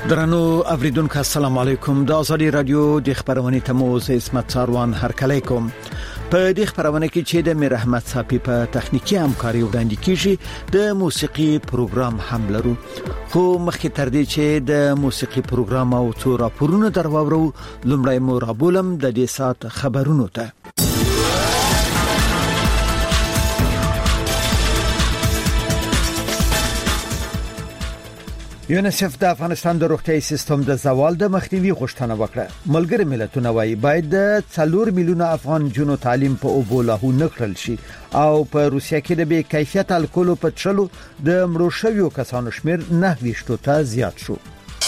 درنو اوریدونکو السلام علیکم. د ازادي رادیو د خبرونې تموز اسمت ساروان هرکلی کوم. په دې خبرونه کې چې د میر احمد صافي په تخنیکی همکاري وړاندې کیږي د موسیقي پروګرام هم لرو. خو مخکې تر دې چې د موسیقي پروګرام او څو راپورونه درواورو لومړی مو رابولم د دې سات خبرونو ته. یونیسف د افغانستان د روغتیايي سیستم د زوال د مخنیوي غوښتنه وکړه. ملګری ملتونه وايي باید د 4 میلیونه افغان جنو تعلیم په اوبو لاهو نکړل شي او په روسیا کې د بې کیفیت الکول په څښلو د مړو شویو کسانو شمیر 9 ته زیات شو.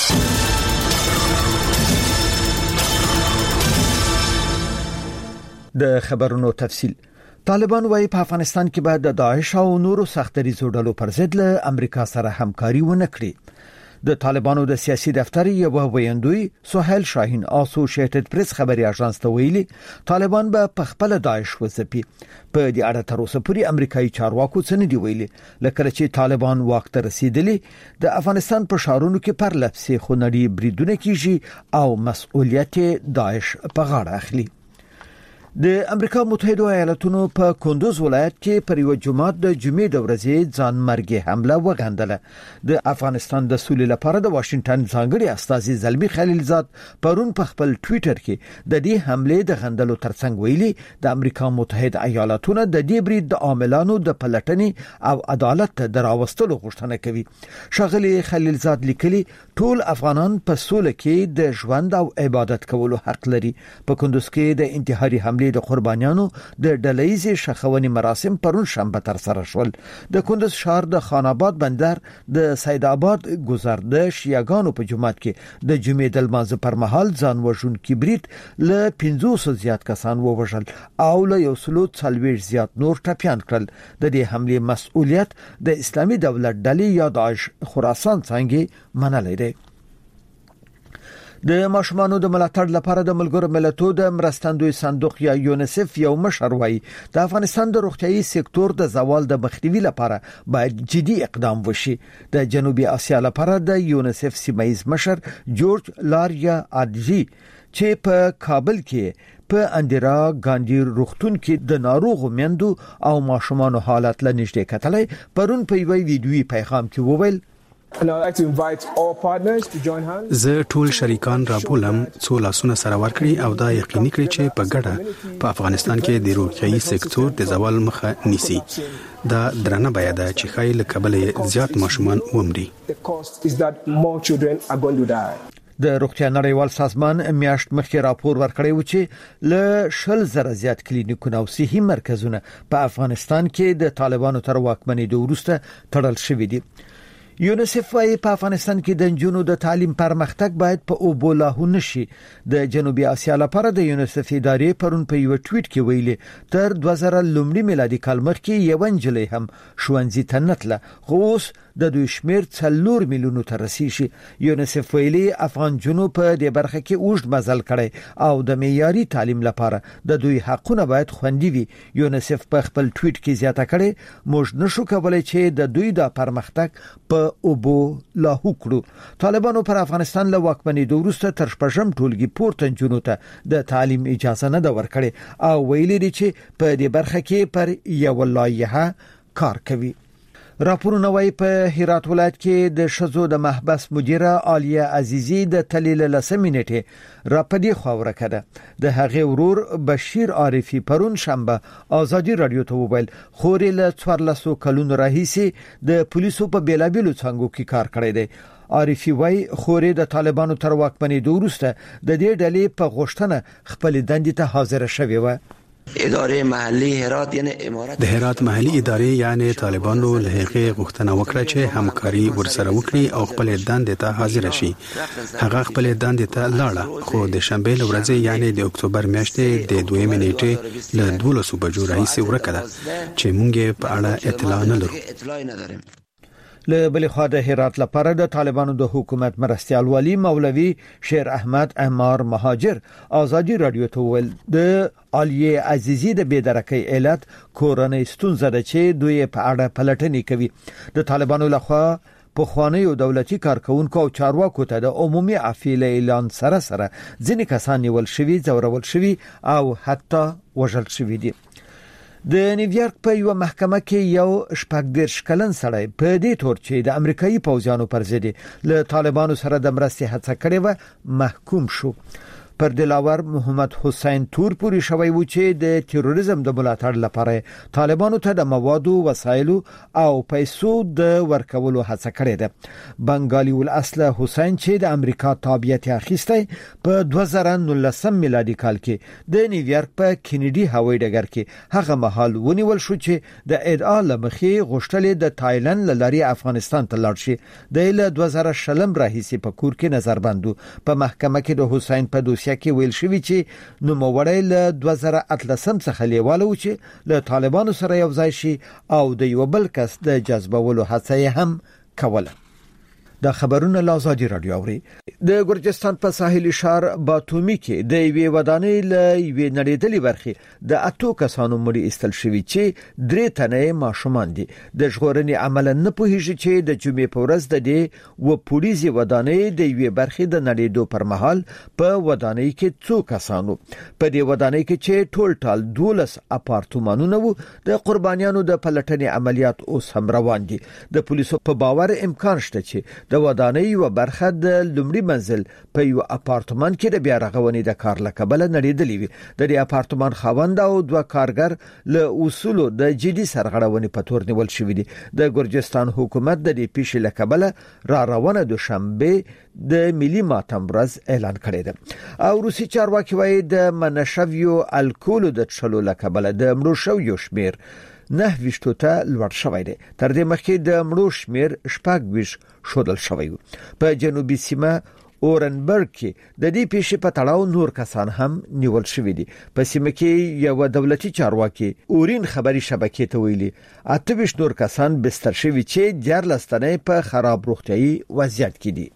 د خبرونو تفصیل. طالبان وايي په افغانستان کې باید د داعش او نورو سختدریزو ډلو پر ضد له امریکا سره همکاري ونکړي. د طالبانو د سیاسي دفتر یو ویاندوی سهیل شاهین اسوسییټډ پریس خبري اژانس ته ویلي طالبان به په خپل داعش وځپي. په دې اړه تر اوسه پورې امریکایي چارواکو څه نه دی ویلي. لکه چې طالبان واک ته رسیدلی د افغانستان په شهرونو کې پر لپسې خونړي بریدونه کیږي او مسؤلیت داعش په غاړه اخلي. د امریکا متحده ایالاتونو په کندوز ولایت کې پر یو جمعه د جمعې د ورځې ځانمرګي حمله وغندله. د افغانستان د سولې لپاره د واشنگټن ځانګړي استازي زلمی خلیلزاد پرون په خپل ټوئیټر کې د دې حمله د غندلو ترڅنګ ویلي د امریکا متحده ایالاتونو د دې برید د عاملانو د پلټنې او عدالت د راوستلو غوښتنه کوي. شغلی خلیلزاد لیکلي ټول افغانان په سولې کې د ژوند او عبادت کولو حق لري. په کندوز کې د انتحاري حمله د قربانیانو د ډلهیزې شخونی مراسم پرون شنبه تر سره شول. د کندوز شهر د خان آباد بندر د سید آباد گذر د شیعاګانو په جماعت کې د جمعې د لمانځه پر مهال ځان وژونکي برید له 500 زیات کسان ووژل او له 140 زیات نور ټپیان کړل. د دې حمله مسؤلیت د اسلامي دولت ډلې یا داعش خراسان څنګه منلې ده. د ماشومانو د ملاتړ لپاره د ملګرو ملتونو د مرستندوی صندوق یا یونیسف یو مشر وايي د افغانستان د روغتیايي سکتور د زوال د مخنیوي لپاره باید جدي اقدام وشي. د جنوبي اسیا لپاره د یونیسف سیمایز مشر جورج لاریا اډجی چې په کابل کې په اندرا ګاندی روغتون کې د ناروغ میندو او ماشومانو حالت لنیشته کتلې پرون په یو ویډیوي پیغام کې وویل زه ټول شریکان رابولم څو لاسونه سره ورکړي او دا یقیني کړي چې په ګډه په افغانستان کې د روغتیايي سکتور د زوال مخه نیسي. دا درنه بیه ده چې خایل کبل زیات ماشومان ومري. د روغتیا نړیوال سازمان میاشت مخکې راپور ورکړی و چې له 10,000 زیات کلینیکونه او صحي مرکزونه په افغانستان کې د طالبانو تر واکمنۍ وروسته تړل شوي دي. یونیسف وايي په افغانستان کې د جنونو د تعلیم پرمختګ باید په اوبو لاهو نشي. د جنوبي اسیا لپاره د یونیسف ادارې پرون په یو ټویټ کې ویلي تر 2000 لومړي میلادي کال مخکې یو انجلۍ هم ښوونځي ته نتله خو اوس د دوی شمیر 4 میلیونو ته رسیدي. یونیسف ویلي افغان جنوب په دې برخه کې اوږد مزل کړي او د معیاري تعلیم لپاره د دوی حقونه باید خوندي وي. یونیسف په خپل ټویټ کې زیاته کړي موږ نشو کولای چې د دوی د پرمختګ په اوبو لاهو کړو. طالبانو پر افغانستان له واکمنۍ وروسته تر شپږم ټولګي پورته جنونو ته د تعلیم اجازه نه ورکړي او ویلي دي چې په دې برخه کې پر یو لایحه کار کوي. راپورونه وايي په هرات ولایت کې د شذو د محبس مدیره عالیه عزیزی د تلیل لسمینټه را پدې خاوره کړه. د هغه ورور بشیر عارفی پرون شنبه ازادي رادیو ته وویل خوري له 14 کلونو راهیسي د پولیسو په بیلابیلو څنګهو کې کار کړی دی. عارفی وايي خوري د طالبانو تر واکمنۍ وروسته د دې ډلې په غوښتنه خپل دندې ته حاضر شوی و. اداره محلي هرات یعنی امارات د هرات محلي ادارې یعنی طالبانو له هغه غوښتنه وکړه چې همکاري ورسره وکړي او خپل دندې ته حاضر شي. هغه خپل دندې ته لاړه خو د شنبه ورځ یعنی د اکتوبر میاشتې د 2 نیټې له 12 بجو راهیسې ورکړه چې مونږ په اړه اطلاع نه لرو. له بل خوا د هرات لپاره د طالبانو د حکومت مرستیال والی مولوی شیر احمد عمار مهاجر ازادي رادیو ته ویل د عالیه عزیزی د بيدرکۍ علت کورنۍ ستونزه ده چې دوی په اړه پلټنې کوي. د طالبانو لخوا پخوانیو دولتي کارکونکو او چارواکو ته د عمومي عفو اعلان سره ځینې کسان نیول شوي، ځورول شوي او حتی وژل شوي دي. د نیویارک په یو محکمه کې یو 14 کلن سړی په دې تور چې د امریکایي پوځیانو پر ضد له طالبانو سره د مرستې هڅه کړې و محکوم شو. پر دلاور محمد حسین تور پوری شوی و چې د تروریزم د ملاتړ لپاره طالبانو ته د موادو، وسایلو او پیسو د ورکولو هڅه کړې ده. بنگالی الاصل حسین چې د امریکا تابعیت اخیسته په 2019 میلادي کال کې د نیویارک په کینیډي هوایي ډګر کې هغه مهال ونیول شو چې د ادعا لمخې غوښتل د تایلند لاري افغانستان ته لاړ شي. د 2020 راهیسې په کور کې نظربندو. په محکمه کې د حسین په دوسیه کې ویل شوی چې نوموړی له 2018 څخه لیواله و چې له طالبانو سره یو ځای شي او د یو بل کس د جذبولو هڅه هم کوله. د خبرونه لازادي رادیو اوري. د ګرجستان په ساحلي شهر باتومي کې د یوې ودانۍ له یوې نړیدلې برخې د 8 کسانو مړي ایستل شوي چې 3 تنه ماشومان دي. د ژغورنې عمل نه پوهیږي چې د جمعې په ورځ د دې و پولیسي ودانۍ د یوې برخې د نړیدو پر مهال په ودانۍ کې څو کسانو په دې ودانۍ کې چې ټول 12 اپارتمانونه وو. د قربانیانو د پلټنې عملیات اوس هم روان دي. د پولیسو په باور امکان شته چې د ودانۍ و برخه د لومړي منزل په یو اپارتمان کې د بیا رغونې د کار لکبله نړیدلې وي. د دې اپارتمان خاوند او 2 کارګر له اصولو د جدي سرغړونې په تور نیول شوی دي. د ګرجستان حکومت د دې پیښې لکبله را روانه دوشنبه د ملي ماتم ورځ اعلان کړی ده. او روسي چارواکي وايي د منشویو الکول د څلو لکبله د مړو شویو شمیر 9 ته لوړ شوی دی. تر دې مخکې د مړو شمیر 26 شودل شوی و. په جنوبي سیمه اورنبرګ کې د دې پیښې په تړاو نور کسان هم نیول شوی دي. په سیمه کې یو دولتي چارواکي اورین خبري شبکې ته ویلي 28 نور کسان بستر شوی چې 14 تنه په خراب روغتيایي وضعیت کې دي.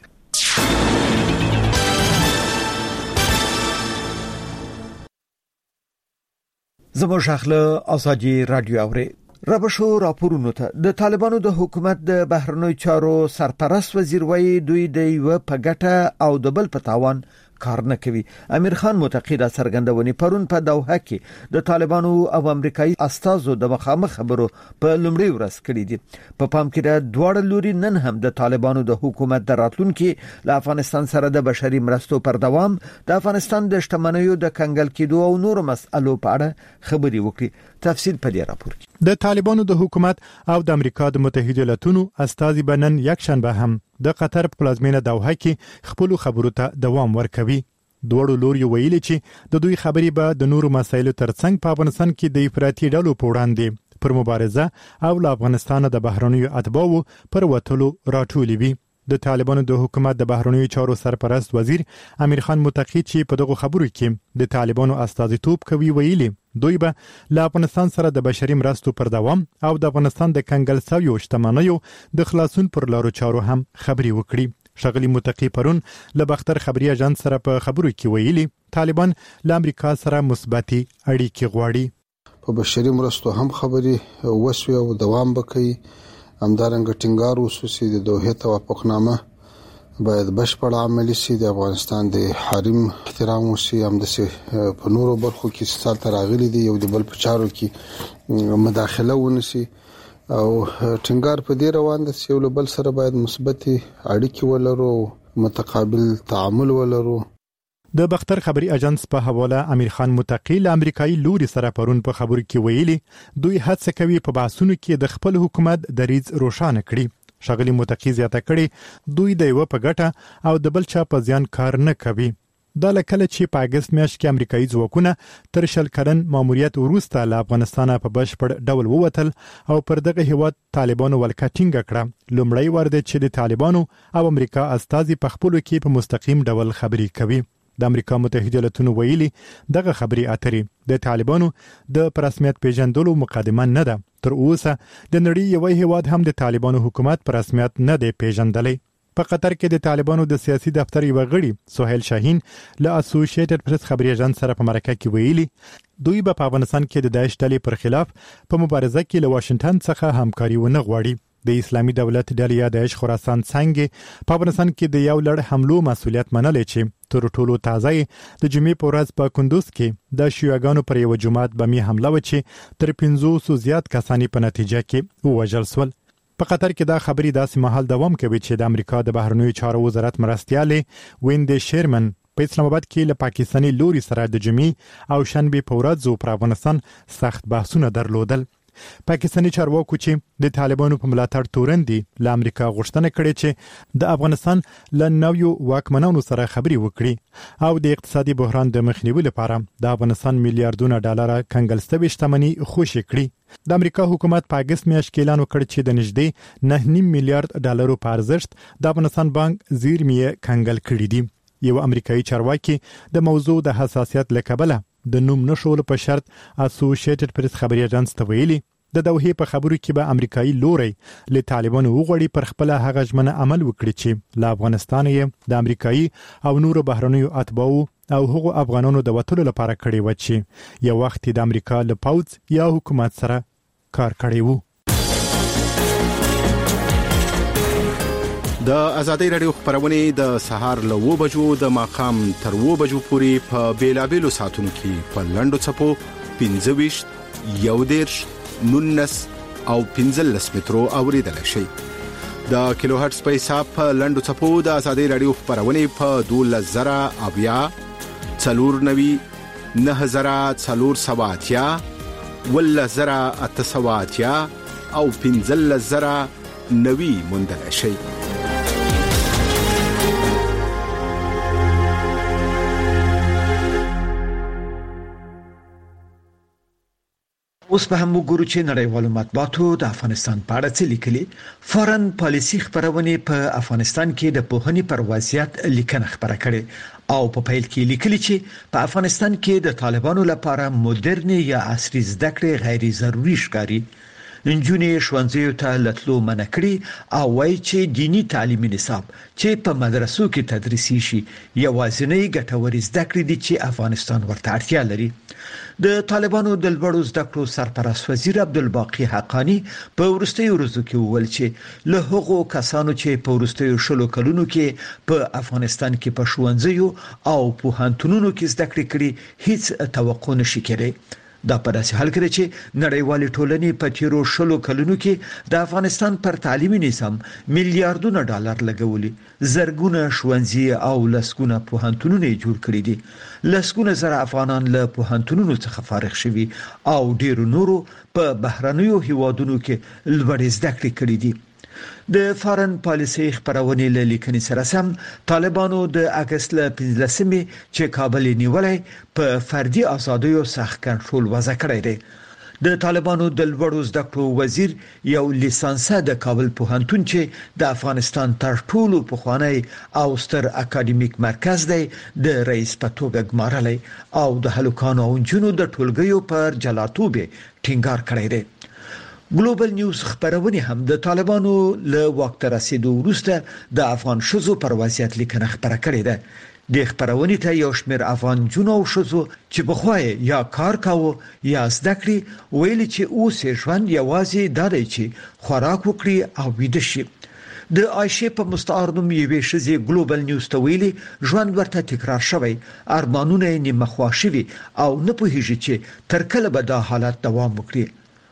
زموږ اخله ازادي رادیو اوري. ربشو راپورونو ته د طالبانو د حکومت د بهرنیو چارو سرپرست وزیر وایي دوی د یو په ګټه او د بل په تاوان کار نه کوي. امیر خان متقی دا څرګندونې پرون په دوحه کې د طالبانو او امریکایي استازو د مخامخ خبرو په لومړي ورځ کړې دي. په پام کې د دواړو لوري نن هم د طالبانو د حکومت د راتلونکو له افغانستان سره د بشري مرستو پر دوام، د افغانستان د شتمنیو د کنګل کېدو او نور مسئلو په اړه خبري وکړي. تفصیل په دې راپور کې. د طالبانو د حکومت او د امریکا د متحده ایالاتونو استازي بنن یک شنبه هم د قطر په پلازمینه دوحه کې خپل خبرو ته دوام ورکوي. دوړو لوري ویلي چې د دوی خبري به د نورو مسایلو ترڅنګ په افغانستان کې د افراطي ډلو په وړاندې پر مبارزه او له افغانستان د بهرنیو اتباعو پر وټلو راټولې وي. د طالبانو د حکومت د بهرنیو چارو سرپرست وزیر امیر خان متقی چې په دغه خبرو کې د طالبانو استازیتوب کوي ویلي دوی به له افغانستان سره د بشري مرستو پر دوام او د افغانستان د کنګل شویو شتمنیو د خلاصون پر لارو چارو هم خبري وکړي. شغلی متقی پرون له بختر خبري اژانس سره په خبرو کې ویلي طالبان له امریکا سره مثبتي اړیکې غواړي. په بشري مرستو هم خبري وسوي او دوام وکړي. همدارنګه ټینګار وسوسي د دوحه توافقنامه باید بشپړ عملی شي. د افغانستان د حریم احترام وشي. همداسې په نورو برخو کې ستال تراغلي دي یو د بل په چارو کې مداخله ونشي او ټینګار په دې روان دي چې یو بل سره باید مثبت اړیکې ولرو، متقابل تعامل ولرو. د بختر خبري اژانس په حواله امیر خان متقی له امریکایي لوري سره پرون په خبرو کې ویلي دوی هڅه کوي په بحثونو کې د خپل حکومت دریځ روښانه کړي. شغلی متقی زیاته کړي دوی د یو په ګټه او د بل چا په ځان کار نه کوي. دا لکه چې په اگست میاشت کې امریکایي ځواکونه تر شل کلن ماموریت وروسته له افغانستان په بشپړ ډول ووتل او پر دغه هیواد طالبانو ولکه ټینګه کړه. لومړی ور دي چې د طالبانو او امریکا استازي په خپلو کې په مستقیم ډول خبري کوي. د امریکا متحده ایالاتونو ویلي دغه خبري اترې د طالبانو د رسمیت پیژندلو مقدمه نه ده. تر اوسه د نړۍ یو هیواد هم د طالبانو حکومت په رسمیت نه دی پیژندلی. په قطر کې د طالبانو د سیاسي دفتر یو غړي سہیل شاهین له اسوسییټډ پریس خبري اژانس سره په مرکه کې ویلي دوی په افغانستان کې د داعش ډلې پر خلاف په مبارزه کې له واشنگټن څخه همکاري ونه غواړي. د اسلامي دولت ډلې د خراسان څنګه په افغانستان کې د یو لړ حملو مسولیت منلې چې تر ټولو تازه د جمعې په ورځ په کندوز کې د شیعاګانو پر یو جماعت بمي حمله وکړه تر 500 زیات کسانی په نتیجه کې وژل شول. په قطر کې دا خبري داسې مهال دوام کوي چې د امریکا د بهرنیو چارو وزارت مرستياله ویند شیرمن په اسلام آباد کې له پاکستاني لوري سره د جمعې او شنبه په ورځ پر افغانستان سخت بحثونه درلودل. پاکستاني چارواکو چې د طالبانو په ملاتړ تورندي له امریکا غوښتنه کړې چې د افغانستان له نویو واکمنانو سره خبري وکړي او د اقتصادي بحران د مخنیوي لپاره د افغانستان میلیارډونه ډالر کنګل شتمنۍ خوشي کړي. د امریکا حکومت په اگست میاشت کې اعلان وکړ چې د نږدې 9.5 میلیارډ ډالرو په ارزښت د افغانستان بانک زیرمې کنګل کړي دي. یو امریکایي چارواکي د موضوع د حساسیت لکبله د نوم نشول په شرط اسوسییټډ پریس خبري اژانس ته ویلي د دوحې په خبرو کې به امریکایي لوري له طالبانو وغوړي پر خپل هغه ژمنه عمل وکړي چې له افغانستان یې د امریکایي او نورو بهرنیو اتباعو او هغو افغانانو د وټلو لپاره کړي و چې یو وخت د امریکا له پوځ یا حکومت سره کار کړی وو. د ازادي رادیو خبرونه د سهار له 9 بجو د ماقام تر 9 بجو پورې په بیلابېلو ساعتونو کې په لندو چپو 15 11 19 او 15 مترو اوریدل شي. د کیلو هرتز په حساب په لندو چپو د ازادي رادیو خبرونه په 12000 اویا 490 9470 ولزرا اتصواتیا او 15000 نوی مندل شي. اوس په هم وګورو چې نړیوالو مطبوعاتو د افغانستان په اړه څه لیکلي. فارن پالیسي خبرونه په افغانستان کې د پوهنې پر وضعیت لیکنه خبره کړي او په پیل کې لیکلي چې په افغانستان کې د طالبانو لپاره مدرن یا عصري زده کړې غیر ضروري ښکاري. انجونې ښوونځیو ته لټلو منع کړي او وایي چې دینی تعلیمي نصاب چې په مدرسو کې تدریسي شي یوازینی ګټوري زده کړې دي چې افغانستان ورته اړتیا لري. د طالبانو د لوړو زده کړو سرپرست وزیر عبدالباقی حقانی په وروستیو ورځو کې وویل چې له هغو کسانو چې په وروستیو شلو کلونو کې په افغانستان کې په ښوونځیو او پوهنتونونو کې زده کړې کړې هیڅ توقع نشي کېدای. دا په داسې حال کې چې نړیوال ټولنې په تیرو شلو کلونو کې د افغانستان پر تعلیمي نظام میلیارډونه ډالر لګولي. زرګونه ښوونځي او لسګونه پوهنتونونه جوړ کړي دي. لسګونه زره افغانان له پوهنتونونو څخه فارغ شوي او ډیرو نورو په بهرنیو هیوادونو کې لوړې زده کړې کړې دي. د فارن پالیسي خبرونه له لیکنې سره سم طالبانو د اگست له 15مې چې کابل نیولې په فردي آزادیو سخت کنټرول وضع کړی دی. د طالبانو د لوړو زده کړو وزیر یو لیسانسه د کابل پوهنتون چې د افغانستان تر ټولو پخوانی او ستر اکاډمیک مرکز دی د رئیس په توګه ګمارلی او د هلکانو او نجونو د ټولګیو پر جلاتوب ټینګار کړی دی. ګلوبل نیوز خبرونه هم د طالبانو له وخت رسیدو وروسته د افغان شذو پر وضعیت لیکنه خبره کړې ده. د خبرونه ته یو شمېر افغان جنو او شذو چې بخوای یا کار کاوه یا زده کړې ویل چې اوس ژوند یوازې د دې چې خوراک وکړي او ویده شي. د عائشه په مستعار نوم یوې شذې ګلوبل نیوز ته ویلي ژوند ورته تکرار شوی، ارمانونه یې مخواشوي او نه پوهیږي چې تر کله به دا حالت دوام وکړي.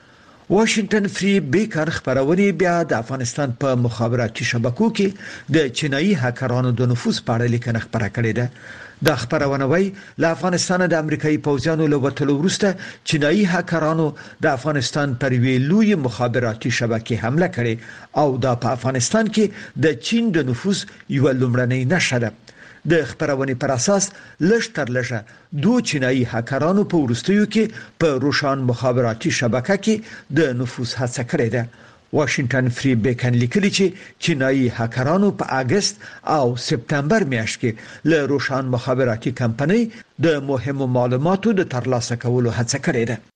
واشنگټن فری بیکر خبرونه بیا د افغانستان په مخابراتي شبکو کې د چینایي هکرانو د نفوذ په اړه لیکنه خبره کړې ده. د خبرونه وايي له افغانستان د امریکایي پوځیانو له وټلو وروسته چینایي هکرانو د افغانستان پر ویلوی مخابراتي شبکې حمله کړې او د افغانستان کې د چین د نفوذ یو لومړنی نښه ده. د خبرونه پر اساس لږ تر لږه دوه چینایي هکرانو په ورستیو کې په روشان مخابراتي شبکه کې د نفوذ هڅه کړې ده. واشنگټن فری بیکن لیکلي چې چینایي هکرانو په اگست او سپتمبر میاشت کې له روشان مخابراتي کمپنۍ د مهمو معلوماتو د ترلاسه کولو هڅه کړې ده.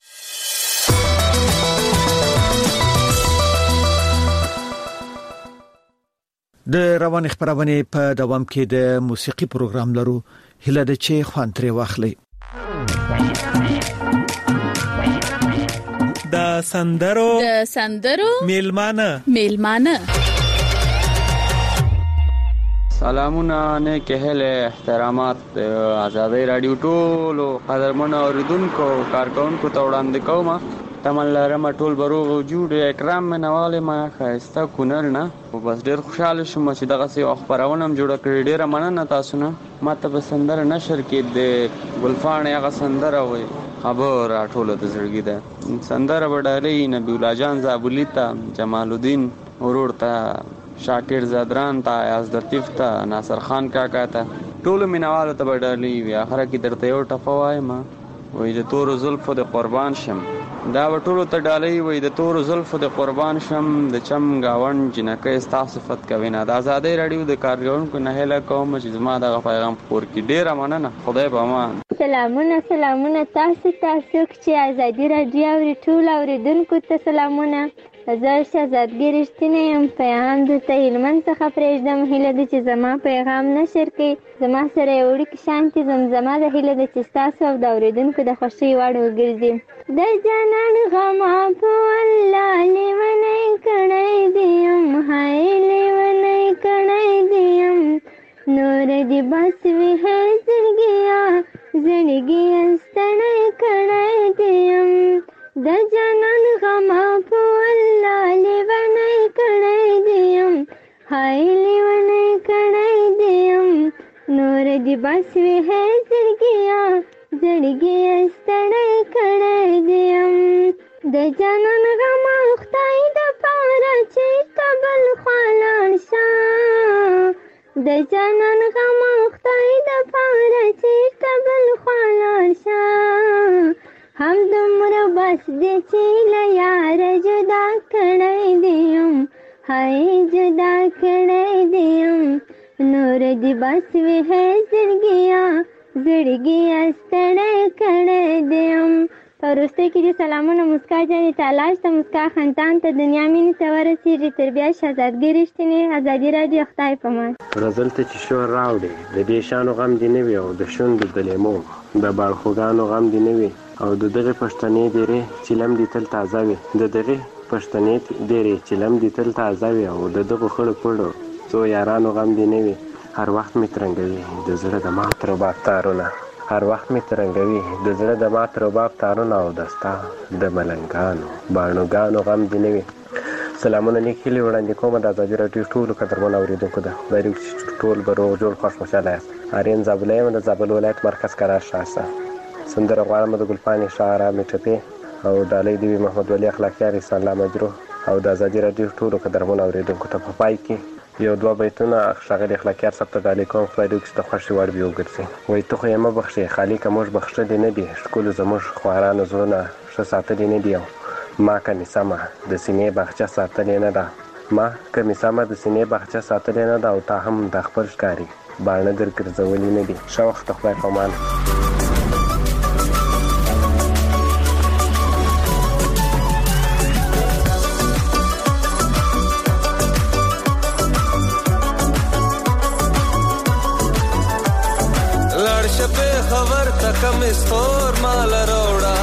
د روان خبرونه په دوام کې د موسیقي پروګرام لرو. هله د چي خوان ترې واخلي. د سندرو میلمانه سلامونه نه کهله احترامات آزادۍ رادیو ټولو قدرمن اوریدونکو کارکونکو ته وړاندې کوم تمن لرم ټول بروغ وجود اکرام منواله ما خاسته کونر نه بس ډیر خوشاله شوم چې دغه سي خبرونه جوړ کړی ډیر مننه تاسو نه ماته به سندر نشر کې د ګلفان هغه سندر وي خبر ټولو ته زړګی ده سندر وډالې نبی الله جان زابولیتا جمال الدین ورورتا شاکر زادران تا یاز لطیف تا ناصر خان کاکا تا ټول مینوالو ته وډالې وی اخره کې درته یو ټپوای ما وې د تور زلفو د قربان شم دا ټولو ته ډالې وې د تور زلفو د قربان شم د چم گاون جنکه استا صفت کوي نه د آزادۍ رادیو د کارګرونکو نه هله کوم چې زما د پیغام پور کې ډیر مننه خدای به امان سلامونه تاسو چې آزادۍ رادیو اوري ټول اوریدونکو ته سلامونه زه شهزادګۍ رښتینی یم پیغام درته هلمند څخه پرېږدم هیله ده چې زما پیغام نشر کړئ زما سره یو وړوکی شانتې زمزمه ده هیله ده چې ستاسو او د اورېدونکو د خوښۍ وړ وګرځي د جانان غمه په والله لیونی کړی دې یم هی لیونی کړی دې یم نور دې بس وي هی زړګیه ستړی کړی دې یم د جانان غمه په والله لیونی کړی دې یم هی لیونی کړی دې یم نور دې بس وي هی زړګیه ستړی کړی دې یم د جانان غمه خدای د پاره چې کابل خوا لاړ شه د جانان غمه خدای د پاره چې کابل خوا لاړ شه هم دومره بس دې چې له یاره جدا کړی دې یم هی جدا کړی دې یم نور دې بس وي هی زړګیه ستړی کړی دې یم په وروستۍ کې دې سلامونه مسکا جانې تالاش ته مسکا خندان ته دنیا مینې ته ورسېږي تر بیا شهزادګۍ رښتینې ازادي راډیو خدای په امان دلته چې شور راوړي د دې شانو غم دې نه وي او د شونډو د لیمو د باړخوګانو غم دې نه وي او د دغې پښتنې ډېرې چیلم دې تل تازه وي د دغې پښتنې ډېرې چیلم دې تل تازه وي او د دغو خړو پړو څو یارانو غم دې نه وي هر وخت مې ترنګوي د زړه د مات رباب تارونه هر وخت مې ترنګوي د زړه د مات رباب تارونه او دستا د ملنګانو باڼوګانو غم دې نه وي سلامونه نیک هیلې وړاندې کومه د ازادي راډیو ټولو قدرمنو اورېدونکو ته خدای دې وکړي چې ټول به روغ جوړ خوښ خوشحاله یاست آرین زابله یم د زابل ولایت مرکز کرار شاسته سندره غواړم د ګلپانې شاعره مې ټپې او ډالۍ دې وي محمد ولي اخلاقیار احسان الله مجروح او د ازادي راډیو ټولو قدرمنو اورېدونکو ته په پای کې یو دوه بیتونه ښاغلي اخلاقیار صاحب ته ډالۍ کوم خدای دې وکړي چې د خوښې وړ وي وګرځي وایي ته خو یې مه بخښې خالقه موږ بخښلي نه دي ښکلو زموږ خوارانو زړونه ښه ساتلي نه دي او ما که مې سمه د سینې باغچه ساتلې نه ده او تا هم د خپل ښکاري باڼه در ګرځولي نه دي ښه وخت د خدای په امان خبر تکم استور مال روڑا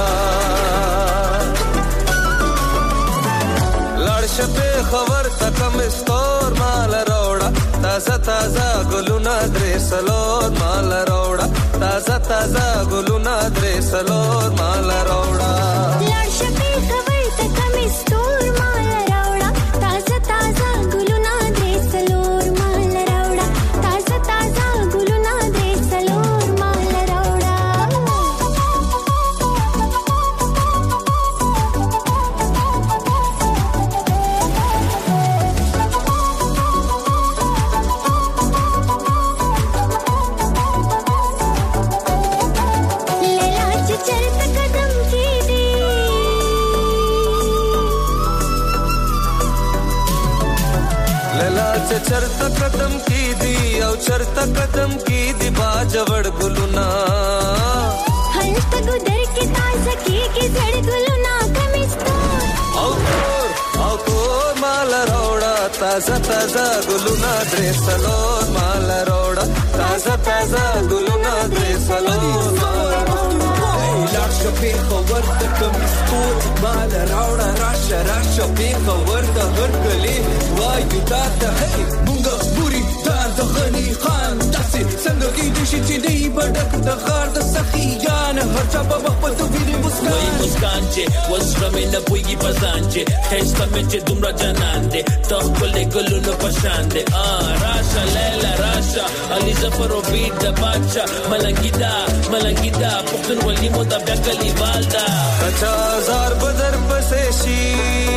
لړش په خبر تکم استور مال روڑا تازه تازه ګلونه درې سلور مال روڑا تازه تازه ګلونه درې سلور مال روڑا لړش په خبر تکم استور مال روڑا تازه تازه ګلونه درې سلور مال روڑا تازه تازه ګلونه درې سلور چرته قدم کی دی او چرته قدم کی دی باجوړ ګلونا هلته ګدر کی تازه کی زړ ګلونا کمستو او کور مال روڑا تازه تازه ګلونا درې سلور مال روڑا تازه تازه ګلونا درې سلور مال روڑا راشه پیښور ته کمیستور مال راوړه راشه راشه پیښور ته هرکلی وایو تا ته مونږ پوری تا د غنی خان داسې څنګه کېدای شي چې دی بډک د غار د سخیان هر چا په وخت په ویني مسکان چې وسره مې نه پويږي پزان چې خېسته مې چې دومره جنان دې ته خپل ګلونو پشان دې راشه لیلا راشه علي ظفر او بیت د بادشاہ ملنګی دا پختون ولي مو د بیا کلی والدا کچا زار بدر پسې شي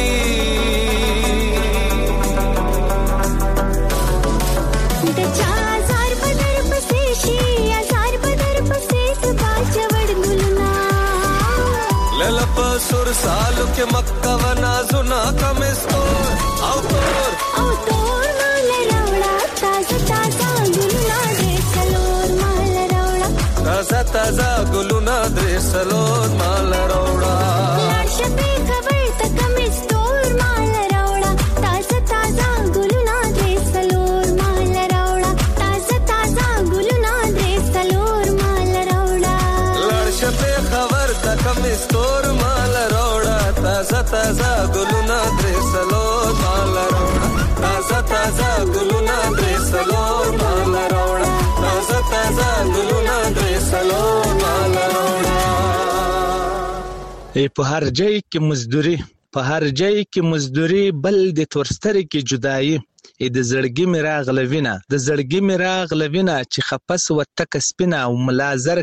سور سالو کے مکہ و نازونا کمستور او تور مال روڑا تازہ تازہ گلونا دے سلور مال روڑا تازہ تازہ گلونا دے سلور مال روڑا شپے خبر تا کمستور مال روڑا تازہ تازہ گلونا دے سلور مال روڑا تازہ تازہ گلونا دے سلور مال روڑا شپے خبر تا کمستور تازه تازه ګلونه درې سلور مال راوړه تازه تازه ګلونه درې سلور مال راوړه تازه تازه ګلونه درې سلور مال راوړه په هر ځای کې مزدوري بل د تورستري کې جدایي د زړګي میراغ لوینه چې خپس و تک سپینه او ملازر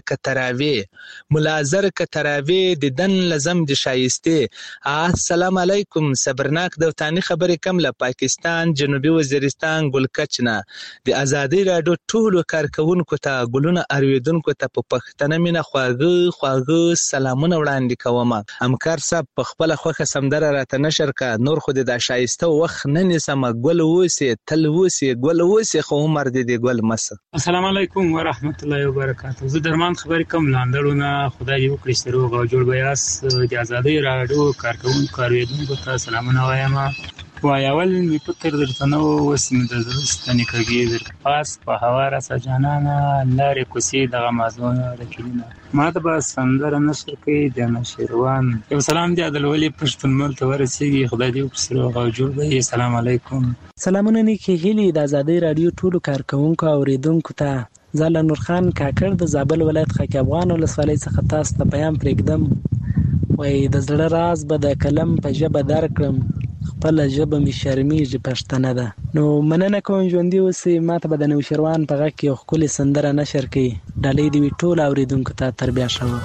کتراوی د دن لزم د شایسته السلام علیکم صبرناک دوتانی خبرې کم له پاکستان جنوبي وزیرستان ګلکچنه د ازادي راډیو ټولو کارکونکو ته ګلونه ارویدونکو ته په پښتنه مینه خواږه سلامونه وړاندې کوم همکار صاحب په خپل خوخه سمدره راته نشر کا نور خو د شایسته وخت نه نسم ګل وسی تل وسی ګل وسی خو عمر دې ګل مس السلام علیکم ورحمت الله وبرکاته زه درمان خبرې کوم لاندړونه خدای دې وکړي ستروغ او جوړ بیاس د ازادي راډیو کارکونکو کارویدونکو ته سلامونه وایم وایول می پتر درته نو وسم د زړستنې کېږي در پاس په هوا را سجانانا لارې کوسي د غمازونه رکینه ما ته به سندره نشر کوي د نشروان یو سلام دی عادل ولی پښتون مل ته ورسیږي خدای دې وکړي او جوړ به السلام علیکم سلامونه نیکی هیلی د ازادي راډیو ټولو کارکونکو اوریدونکو ته زال نور خان کاکړ د زابل ولایت خاک افغان ولسوالۍ څخه تاسو ته بیان پرېږدم وای د زړه راز به د کلم په ژبه درکړم خپل ژبه می شرمیږي پښتنه ده نو مننه کوم ژوندۍ اوسې ماته به د نوشروان په غږ کې ښکلې سندره نشر کړي ډالۍ دې وي ټول اوریدونکو ته تربیه شوه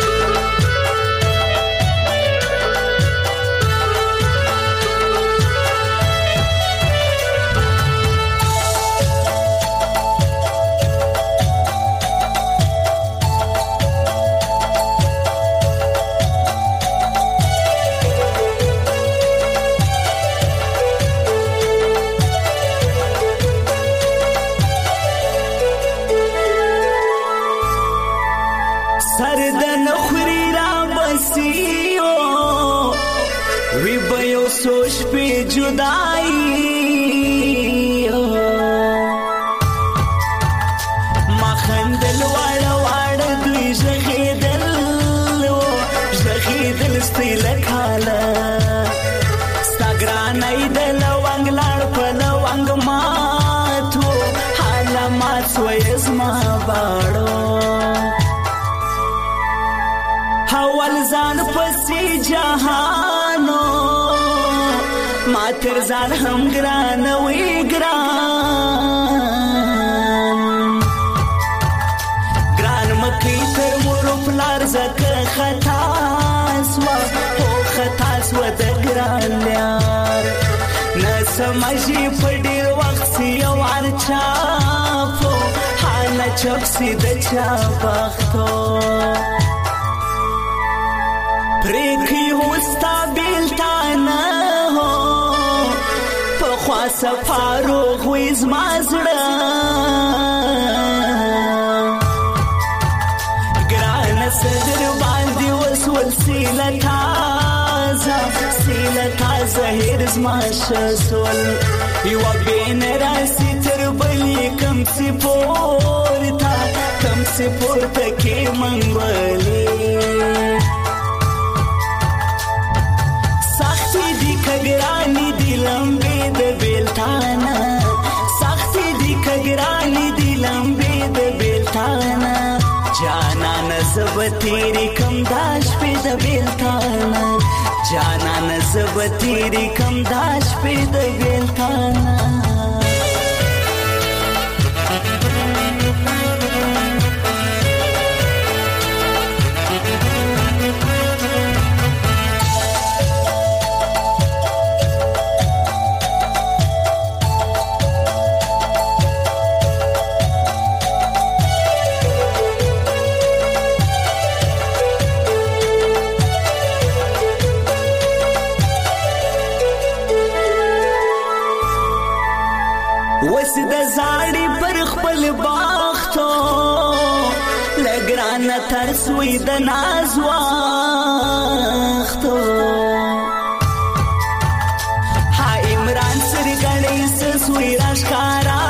تر ځان هم ګران وی ګران مکی تر مور پلار زکه خطا سو د ګران یار نسمجی په ډیر وخت سی ورچا په حال چوک سی د چا بختو پریکي هوستا بیلتانه سفارو خویز مازړه ګران صدر باندې وسول سیله تازه هرز ماشسول یو بین راسی تر بلی کم سی پورتا کې منګولې تیری کم داش په د بیلتانا جانان زب تیری کم داش په د بیلتانا وس د زاړي پر خپل باختو لګران ترسوي د ناز واختو ها عمران سرګړې سوي راشکارا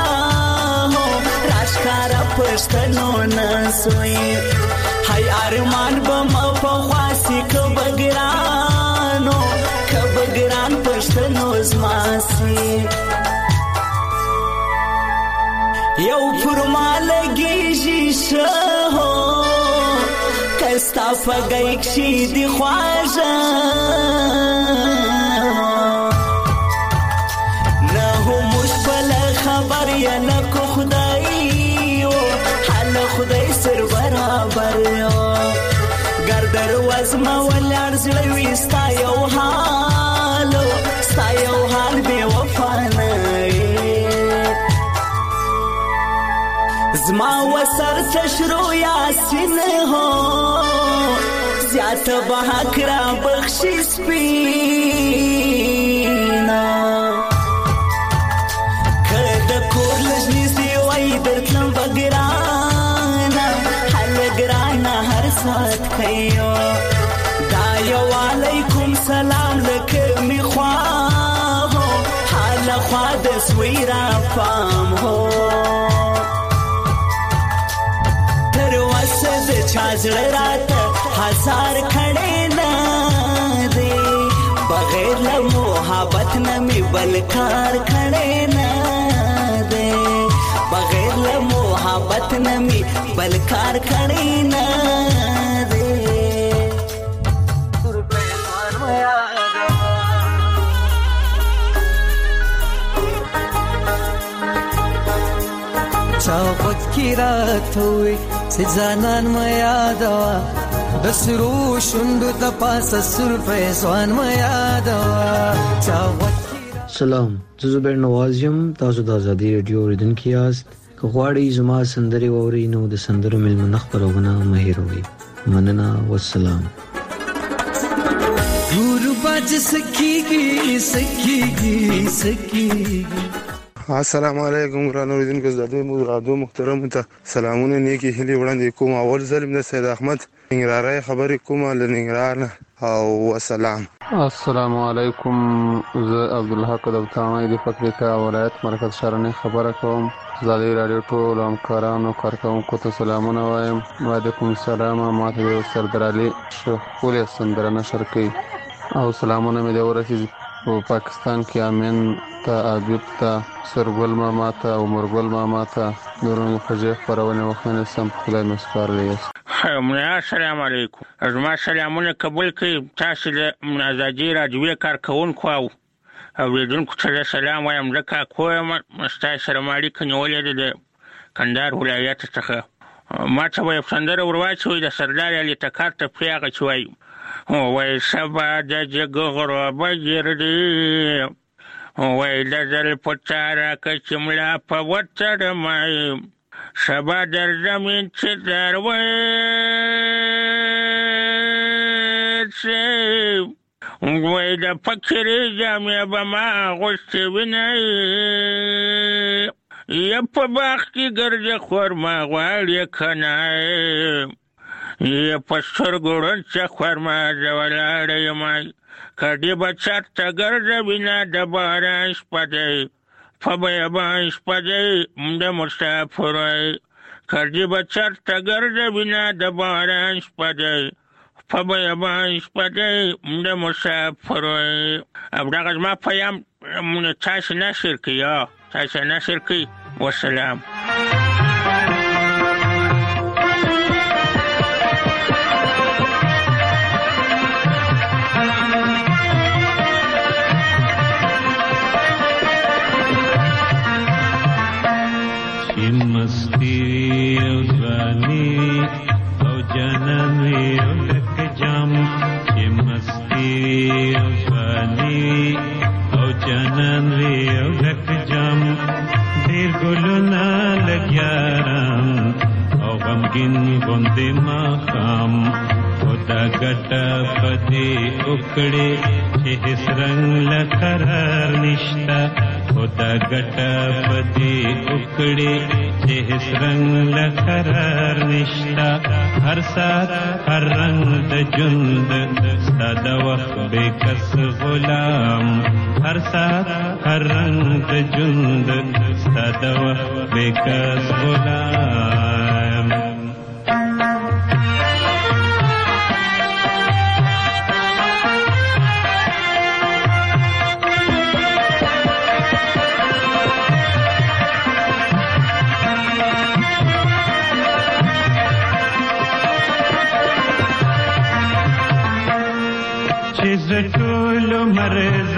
پښتنو نسوي هاي ارمان بم په خاصي کبګرانو پښتنو زماسي یو فرمالګي شهو کستا فګیک شي دی خواجه نه هم مشبل خبر یا لکو خدای حال خدای سر برابر گردر وزما ولر زړوي ستا یو حال به وفا نه زما وسر تشرو یاسین هو زیات بحق را بخشی سپینا کد کور لجنی سی وای درتلم بگرانا حل گرانا هر سات خیو دایو علیکم سلام لکمی خواه حال خواه دسویرا فام هو چازړه رات هزار کړي نه دي بغیر له محبت نه می بلکار کړي نه دي بغیر له محبت نه می بلکار کړي نه دي چاوت کی رات ہوئی سزانان میادوا دسرو شوندو تپاس سر فیضوان میادوا چاوت سلام زه زبیر نواز یم تاسو د ازادي رادیو اوریدونکو یاست که غواړئ زما سندرې واورئ نو د سندرو ملمنه خپرونه مه هېروئ مننه والسلام غربت سکیږي السلام علیکم ګران اوریدونکو زده مو رادیو محترم ته سلامونه نیکی هلي وړاندې کوم اول ظلم د سید احمد ننګرهاري خبرې کوم له ننګرهار او السلام علیکم زه عبدالحق دوتانی د فقریه ولایت مرکز شرنې خبره کوم زادي رادیو ټول همکارانو کارکونکو ته سلامونه وایم وعلیکم السلام ماته سردار علي شخول سندره نشر کوي او سلامونه مې د ورسې په پاکستان کې امین ته عابد ته سرګل ماما ته عمر ګل ماما ته نورو خجه خبرونه وخت سم خدای مسپار لیس السلام علیکم زما سلامونه قبول کړئ تاسو د ازادي رادیو کارکونکو او اوریدونکو ته سلام وایم زکه کوم مستای سره مالي کنيولې د کندهار ولایت څخه ما ته وایي سندره ورواچوي د سردار علي ټکر ته پیغه چوي وای سبا د جګغرو بجردي وای د زل پچارا کچملا په وتر مای سبا در زمین چې دروي وای د فکر جامع بما غوښت ویني یا په باغ کې ګرځي خورما غواړي کنه یا پستر ګورن چې خورما زولاړې مای کډي بچات ګرځي بنا د باران شپدې فبیا باش پدې د مسافرای کډي بچات ګرځي بنا د باران شپدې فبیا باش پدې د مسافرای ابراغ ما پیام تاسو نشر کی والسلام هیڅ رنگ لقرار نشتا خدا ګټه پدې وکړې چې هیڅ رنگ لقرار نشتا هر سات هر رنگ د ژوند ستا د وخت بې کس غلام هر سات هر رنگ د ژوند ستا د وخت بې کس غلام ټول مر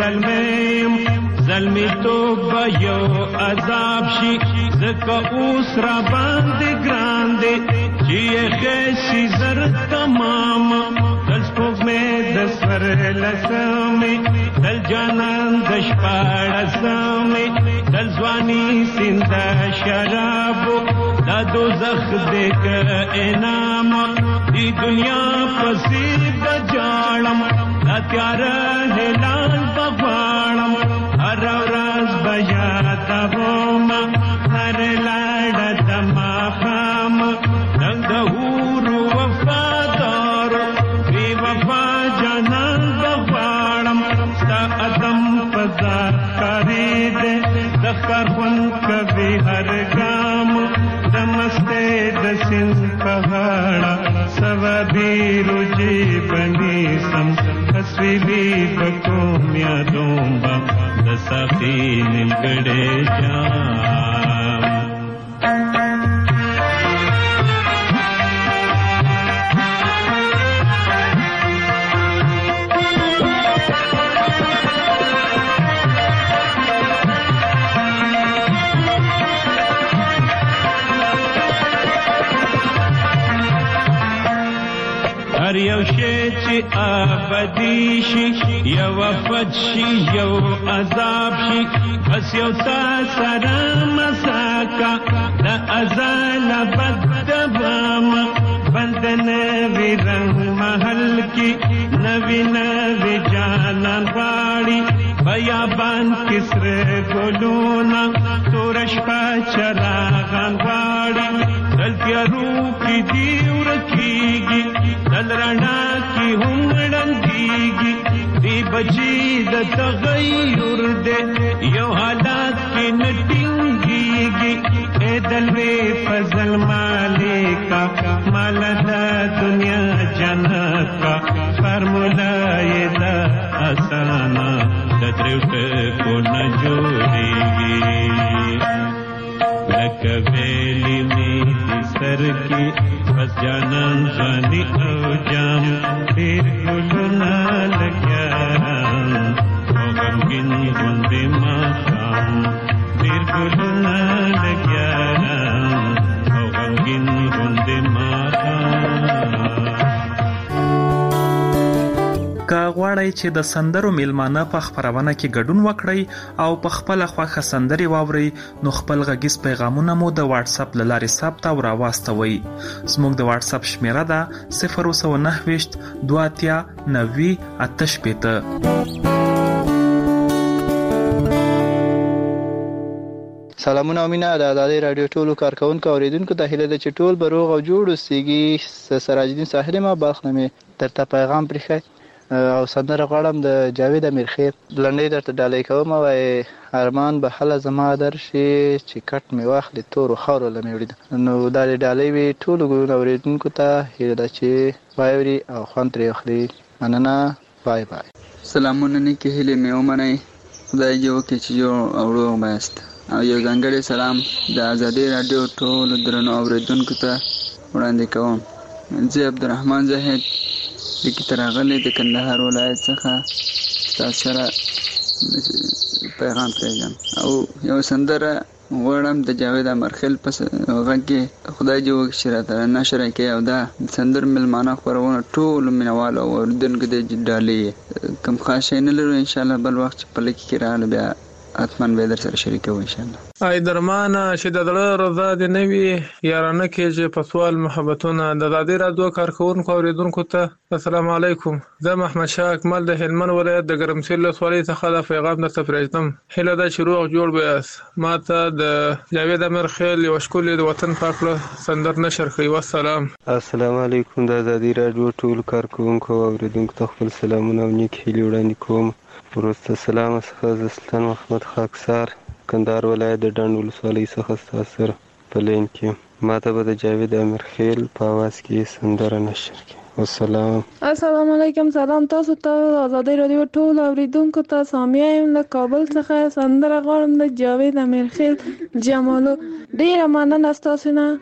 ظلمی تو یو عذاب شي زکه اوس را باندې ګران دي چې خېشي زر تمام دل سپوږ مې د سر لسمې دل جانان د شپاړسمې دل ځواني سیند شراب دا دوزخ دې که انعام دی دنیا پسې بجاړم تیار هلال بغواړم هر ورځ بیا تبوم هر لاړه د ماښام نن د حورو وفادار بې وفا جانان بغواړم ستا عدم په ذات ښکاري دی د ښکار خوند کوي هر ګام د مستۍ د سیند په غاړه سوابي روجي بنیسم تصویبی بکوم یادوم با د ساقي نیمګړی جام هر یو شی چې ابدي شي یو وفات شي یو عذاب شي بس یو تا سره مساکا د ازل بدبام بندن وی رنگ محل کی نوی نوی جانان واړي بیابان کسر ګلونا تورش په چراغان واړي دلتیارو کی دیور کیږي دل رڼا کی همړنګيږي دی بچی د تغیر دې یو حالات کې نټینګيږي اے دل وی فضل مالکا مال د دنیا جنت کا فارمولا یې دا اسانا د تریوټ کو نه جوړيږي لکه ویلی می سر کی بس جانان ځاني او جام ډېر ګلونه لګیان او غمګین غوندې ماښام ډېر ګلونه لګیان او غمګین غوندې ماښام که غواړئ چې د سندرو میلمانه په خپرونه کې ګډون وکړئ او په خپله خوښه سندرې واورئ نو خپل غږیز پیغامونه مو د واتساپ له لارې ثبت او راواستوئ. زموږ د واتساپ شمیره ده 029 2 90 88. سلامونه او مینه د آزادۍ رادیو ټولو کارکونکو اوریدونکو ته هیله ده چې ټول به روغ او جوړ اوسئ. سراج الدین ساحل ما بالخنه درته پیغام پرېښی او سندره غواړم د جاوید امیرخیل لنډۍ درته ډالۍ کوم. وایي ارمان به هله زما درشي چې کټ مې واخلي تورو خاورو له مې وړي. نو دا ډالۍ وي ټولو ګلونو اوریدونکو ته هیله ده چې واوري او خوند ترې واخلي. مننه. بای بای. سلامونه نیکې هیلې مې ومنئ. خدای دې وکړي چې جوړ او روغ ماست. او یو ځانګړی سلام د آزادۍ راډیو ټولو درنو اوریدونکو ته وړاندې کوم. زه عبدالرحمن زاهد لیکي ته راغلی د کندهار ولایت څخه تاسو سره پیغام پرېږدم او یو سندره غواړم د جاوید امیرخیل په غږ کې خدای دې وکړي چې راته نشر کړي او دا سندر میلمانه خپرونه ټولو مینهوالو او اوریدونکو ته ډالۍ کوم خاص شی نه لرو. انشاءالله بل وخت چې په لیک کې راغله بیا حتما به در سره شریکو ان شاء الله. ای درمانه چې د زړه رضا دې نه وي یارانه کېږي په سوال محبتونه. د ازادي راډیو کارکوونکو اوریدونکو ته السلام علیکم. زه محمد شاه اکمل د هلمند ولایت د ګرمسیر ولسوالۍ څخه د پیغام درته پرېږدم. هیله ده چې روغ جوړ به یاست. ما ته د جاوید امیر خیل یو ښکلې د وطن پاک کړه سندر نشر کوي. والسلام. السلام علیکم. د ازادي راډیو ټول کارکوونکو اوریدونکو ته خپل سلامونه او نیک هیلې وړاندې کوم. وروسته سلام څخه زه سلطان محمد خاکسار کندهار ولایت د ډنډ ولسوالۍ څخه ستاسو سره په لین کې ما ته به د جاوید امیر خیل په اواز کې سندره نشر کړي. والسلام. السلام علیکم. سلام تاسو ته ازادي راډیو ټول اوریدونکو ته. سامیه یم له کابل څخه سندره غواړم د جاوید امیر خیل جمالو. ډیره مننه ستاسو نه.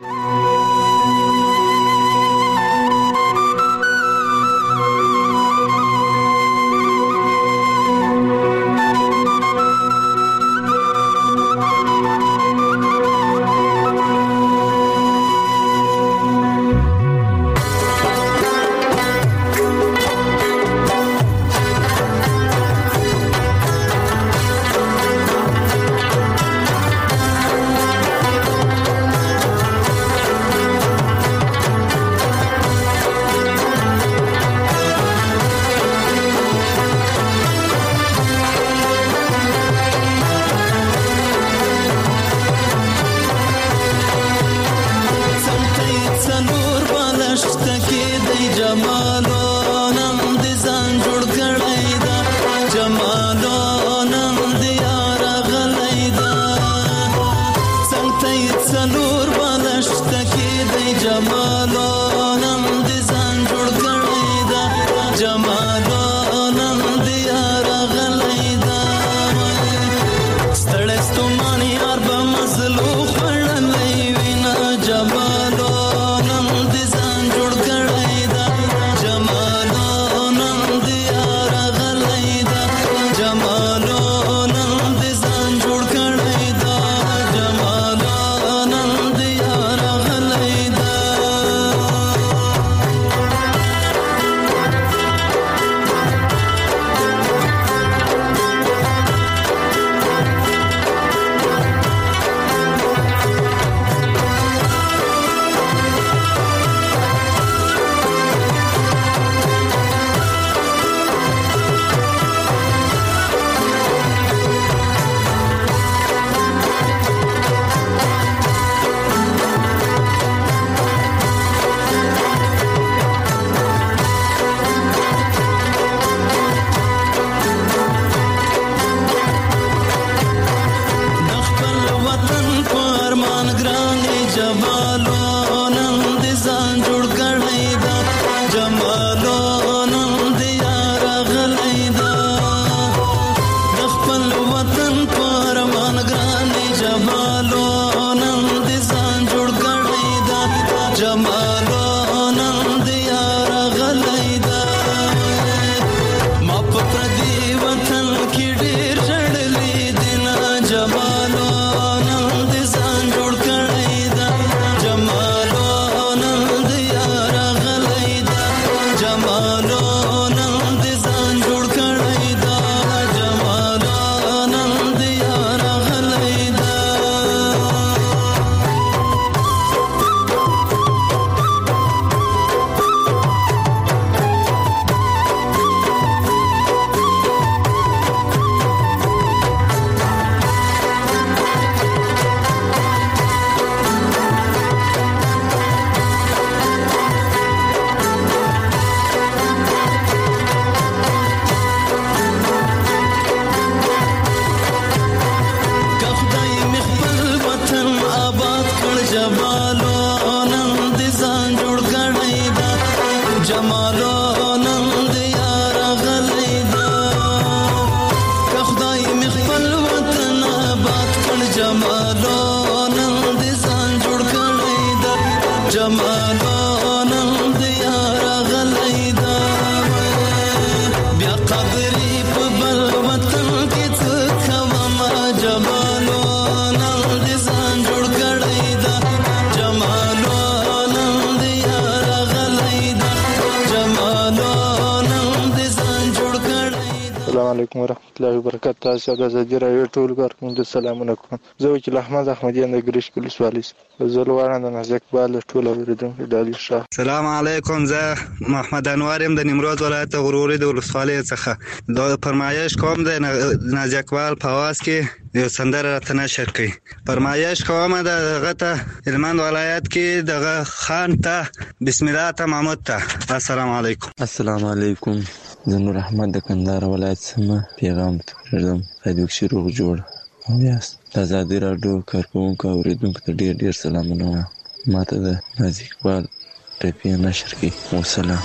علیکم ورحمت الله وبرکاته. تاسو د ازادي راډیو ټول کارکوونکو ته سلامونه کوم. زه وکیل احمد احمدیان د ګریش پولیس والي زه لوړم د نازک بال ټول اوریدونکو د علي شاه. سلام علیکم. زه محمد انوار يم د نیمروز ولایت غروري د ولسوالۍ څخه. د فرمایش کوم د نازک بال په واس کې یو سندره راته نشر کړي. فرمایش کوم دغه ته هلمند ولایت کې دغه خان ته بسم الله ته محمود ته. السلام علیکم. السلام علیکم. زه نور احمد د کندهار ولایت سمه پیغام پرېږدم. خیدوک شي روغ جوړ او یاست. د ازادي راډیو کارکوونکو او اورېدونکو ته ډېر ډېر سلامونه وایم. ماته د نازک بال ټپې نشر کړي. والسلام.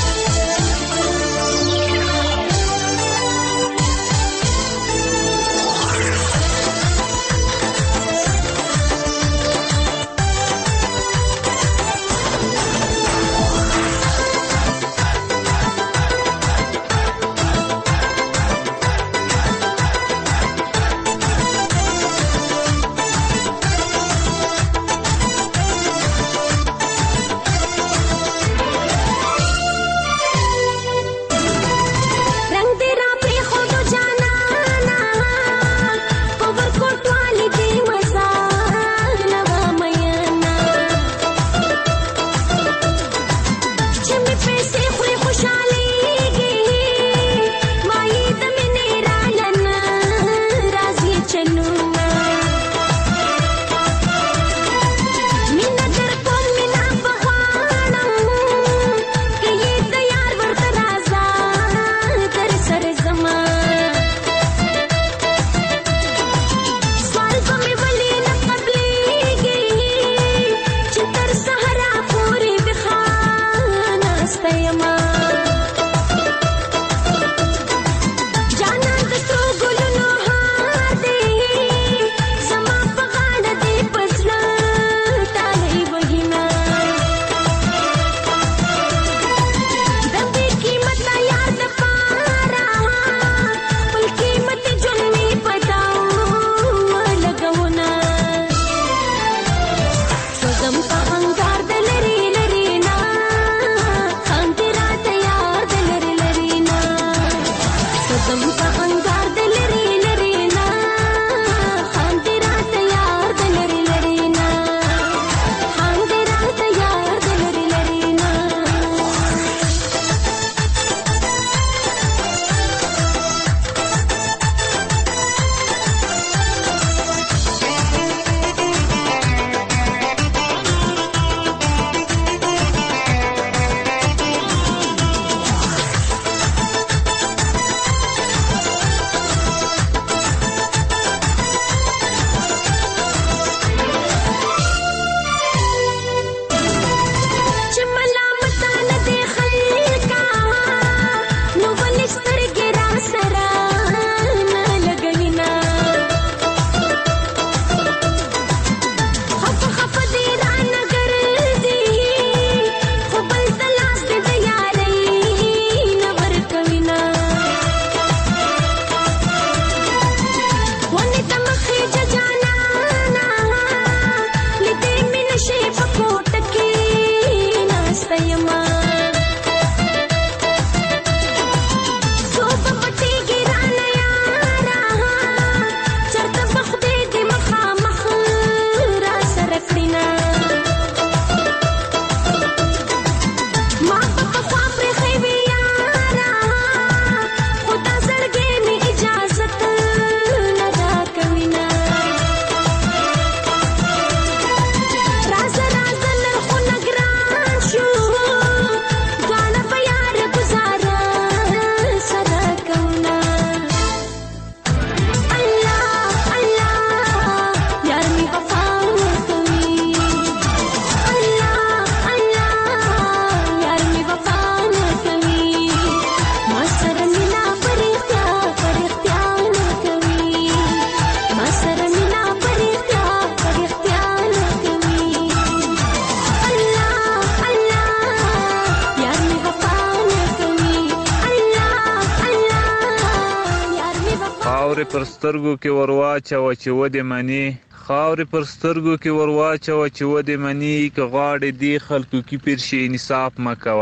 خاورې پر سترګو کې ورواچوه چې ودې منې، خاورې پر سترګو کې ورواچوه چې ودې منې، که غواړې دې خلکو کې پیر شي انصاف مه کوه،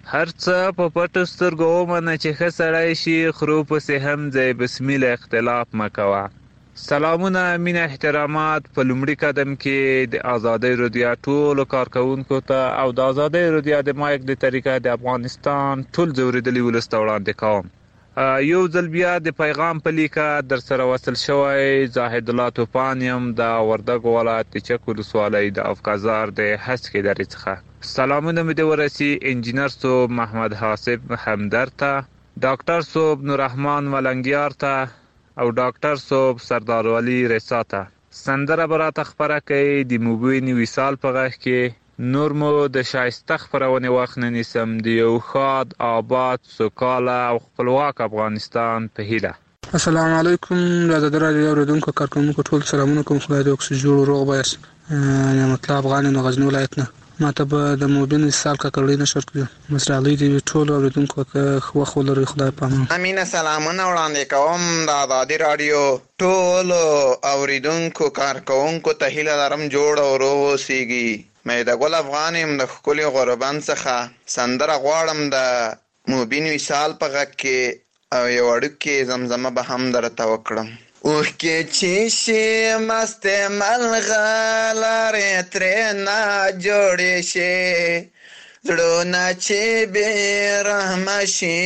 هر څه په پټو سترګو ومنه چې ښه سړی شي، خرو پسې هم ځای بسمیله اختلاف مه کوه. سلامونه، مینه، احترامات. په لومړي قدم کې د ازادۍ رادیو ټولو کارکوونکو ته او د ازادۍ رادیو د مایک د طریقه د افغانستان ټول ځورېدلي ولس ته وړاندې کوم. یو ځل بیا د پیغام په لیکه در سره وصل شوی زاهد الله توپان یم د وردګو ولایت د چک ولسوالۍ د افغازار د هسکې درې څخه. سلامونه مې د ورسي انجینر صوب محمد حاسب همدر ته، ډاکټر صوب نوررحمان ملنګیار ته او ډاکټر صوب سردار ولی رسا ته. سندره به راته خپره کوي د مبین وصال په غږ کې. نور مو د شایسته خپرونې وخت نه نیسم، د یو ښاد، آباد، سوکاله او خپلواک افغانستان په هیله. السلام علیکم. د ازادۍ راډیو اورېدونکو کارکوونکو ټول سلامونه کوم. خدای دې وکړي جوړ روغ بایاست. نعمت الله افغان یم د غزني ولایت نه. ما ته به د مبین وصال کاکړۍ نشر کړي. مسرالۍ دې ټول اورېدونکو ته وخت ولري. خدای پامان. امینه سلامونه وړاندې کوم د ازادۍ راډیو ټول اورېدونکو کارکوونکو ته هیله لرم جوړ او روغ اوسیږي. مې د ګل افغان یم د ښکلي غوربند څخه. سندره غواړم د مبین وصال په غږ کې او یو وړوکې زمزمه به هم درته وکړم. اوښکې چې شي مستې ملغلرې ترې نه جوړې شي، زړونه چې بې رحمه شي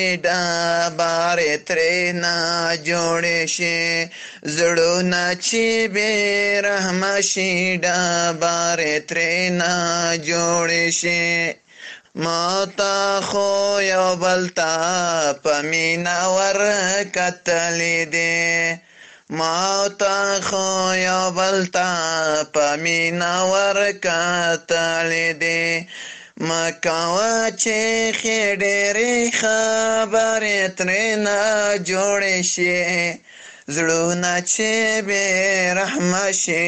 ډبرې ترې نه جوړې شي، زړونه چې بې رحمه شي ډبرې ترې نه جوړې شي. ما تا خو یو بل ته په مینه ورکتلې دي، ما تا خو یو بل ته په مینه ورکتلې دي. مکوه چې ښې ډېرې خبرې ترې نه جوړې شي، زړونه چې بې رحمه شي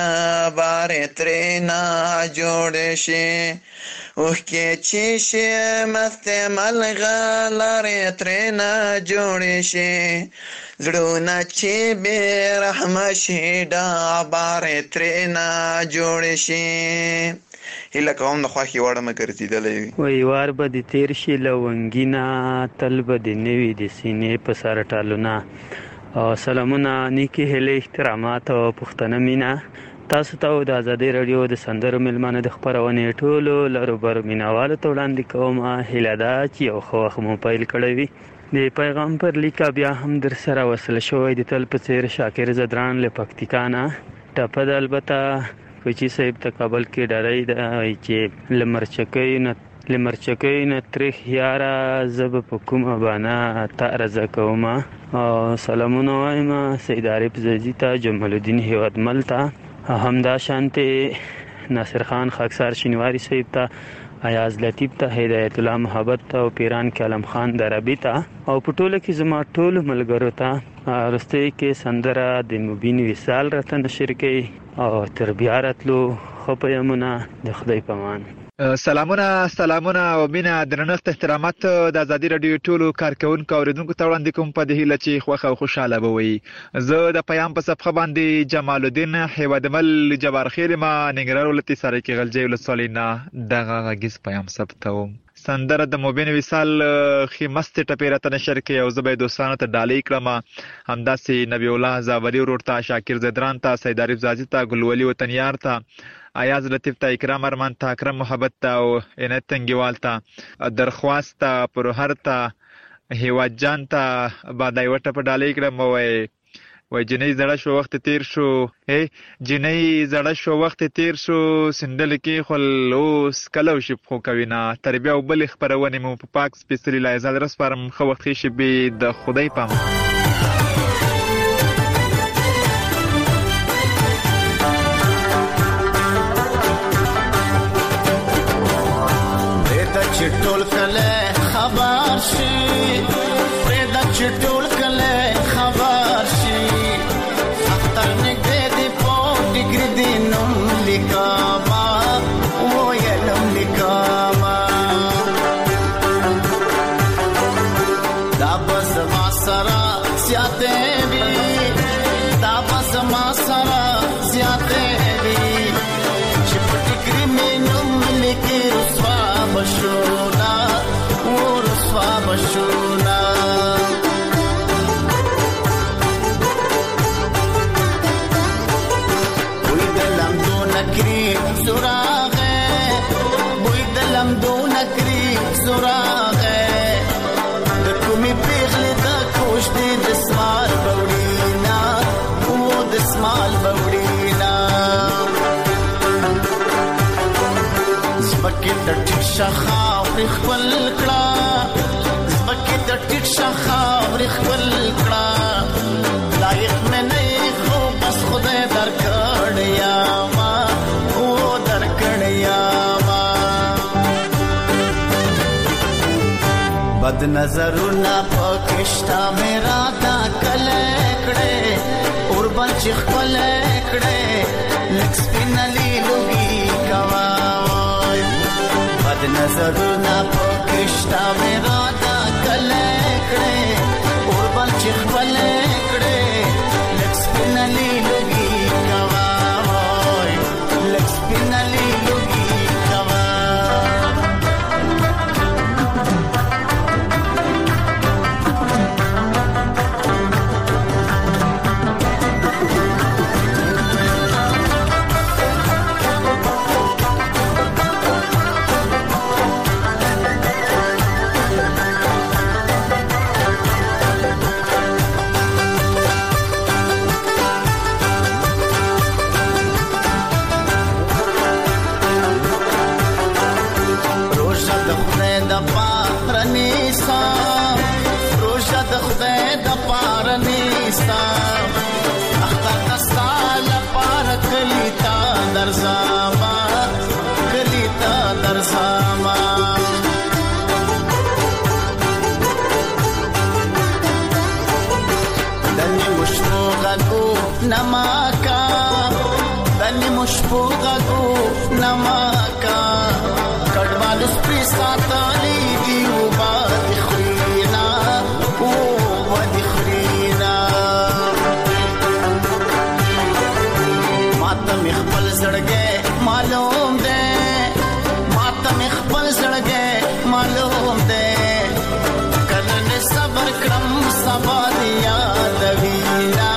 ډبرې ترې نه جوړې شي. اوښکې چې شي مستې ملغلرې ترې نه جوړې شي، زړونه چې بې رحمه شي ډبرې ترې نه جوړې شي. هیله کوم د خوښې وړ مې ګرځېدلی وي. وایي وار به دې تېر شي له ونګینه، تل به دې نه وي د سینې په سر ټالونه. سلامونه، نیکې هیلې، احترامات او پښتنه مینه تاسو ته د ازادۍ راډیو د سندرو میلمانه د خپرونې ټولو لروبرو مینوالو ته وړاندې کوم. هیله ده چې یو ښه وخت مو پیل کړی وي. د پیغام پر لیکه بیا هم در سره وصل شوی د تل په څېر شاکر زدران له پکتیکا نه. ټپه د البته کوچي صاحب ته کابل کې ډالۍ ده چې له مرچکۍ نه تریخ یاره زه به په کومه بانه تا عرضه کوم. سلامونه وایم سید عارف زیزي ته، جمال الدین هیوادمل ته، همدا شانتې ناصر خان خاکسار شینواری صاحب ته، ایاز لطیف ته، هدایت الله محبت ته او پیران کې علم خان دربی ته او په ټوله کې زما ټولو ملګرو ته. وروستۍ کې سندره د مبین وصال راته نشر کوي او تر بیا راتلو ښه پیغامونه د خدای په امان. سلامونه او مینه، درنښت، احترامات د ازادۍ راډیو ټولو کارکوونکو اورېدونکو ته وړاندې کوم په دې هیله چې خوښه او خوشحاله به وي. زه د پیام په صفحه باندې جمال الدین هیوادمل جبارخیل ما ننګرهار ولایت سرایکي غلجی ولسوالۍ نه دغه غږیز پیام ثبتوم. سندره د مبین وصال ښې مستې ټپې راته نشر کړې او زه به یې دوستانو ته ډالۍ کړم. همداسې نبی الله زاولي ورور ته، شاکر زدران ته، سید عارف زازي ته، ګلولي وطنیار ته، ایاز لطیف ته، اکرام ارمان ته، اکرم محبت ته او عنایت تنګیوال ته، درخواست ته، پروهر ته، هیواد جان ته بعد یوه ټپه ډالۍ کړم. وای جنۍ زړه شو وخت تیر شو، جنۍ زړه شو وخت تیر شو، سندل کې خل اوس کلو شي خو کوینا. تربیه او بل خبرونه مو په پاک سپیڅلي لایزال رسپارم. خو وخت شي به د خدای پام. چټول کله خبر شي، دا چټول کله خبر شي، اختر نګدې دی په ډیګری دینم لیکما و یلم لیکما. دا بس ما سره سیاته وی، دا بس ما سره سیاته وی، چې په ډیګری مینم لیکي رسوا بشونا و زمکه د ټیټ خاورې خپل کړه زمکه د ټیټ خاورې خپل کړه لایق مې نه خو بس خدای درکړی یاما او درکړی یاما بد نظرونه پکشتا میرا دا کله کړه اور بل چې خپل کړه لکس پینلی لوګي کوا بد نظرونه پکشتا میرا دا کله کړه اور بل چې خپل کړه لکس پینلی لوګي کوا لکس پینلی لوګي کوا نماکا دنی مشپوغا گو نماکا کڑوالو سپری ساتالی دیو بادی خرینا او بادی خرینا ماتم اخبل زڑگے معلوم دے ماتم اخبل زڑگے معلوم دے کلن صبر کرم سبا دیا دوینا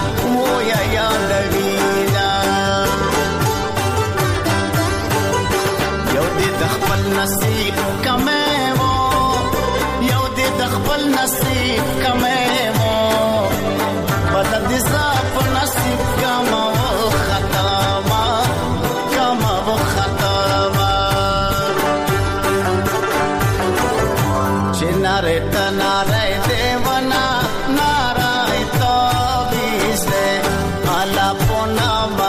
نصیب کمه وو یو دې د خپل نصیب کمه وو بدل دې زاپ نصیب کما وو خطا ما کما وو خطا ما چناره تناره دیوانا نارای تو بیسه الا پونما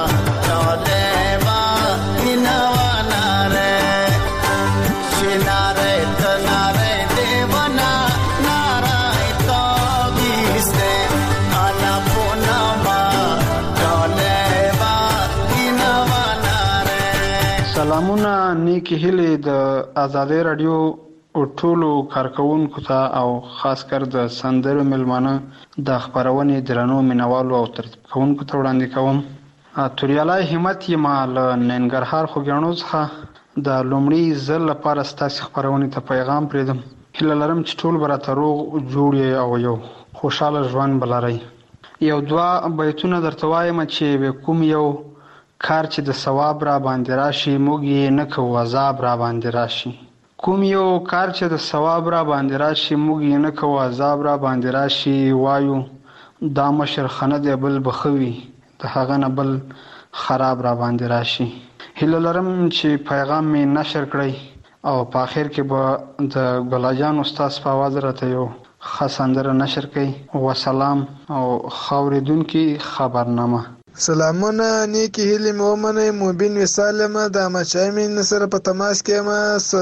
سلامونه نیکی هیلې د آزادۍ رادیو ټولو کارکونکو ته او خاص کر د سندرو ملمانه د خبرونې درنو مینوالو او ترتیب کوونکو ته وړاندې کوم. توریالای همت یم له ننګرهار خوږیاڼو څخه د لومړي ځل لپاره ستاسې خبرونې ته پیغام پرېږدم. هیله لرم چې ټول به راته روغ جوړ او یو خوشحاله ژوند به لرئ. یو دوه بیتونه درته وایم چې کوم یو کار چې د ثواب را باندې راشي موږ یې نه کوو عذاب را باندې راشي. کوم یو کار چې د ثواب را باندې راشي موږ یې نه کوو عذاب را باندې راشي وایو دا مشر خنه دی بل بخوي د هغه نه بل خراب را باندې راشي. هیله لرم چې پیغام مې نشر کړئ او په آخر کې به د ګلاجان استاد په आवाज راته یو ښه سندره نشر کړئ. وسلام او خاورېدونکي خبرنامه. سلامونه نیکی هیلې مې ومنئ. مبین وصال یم د احمدشاه امین سره په تماس کې یم.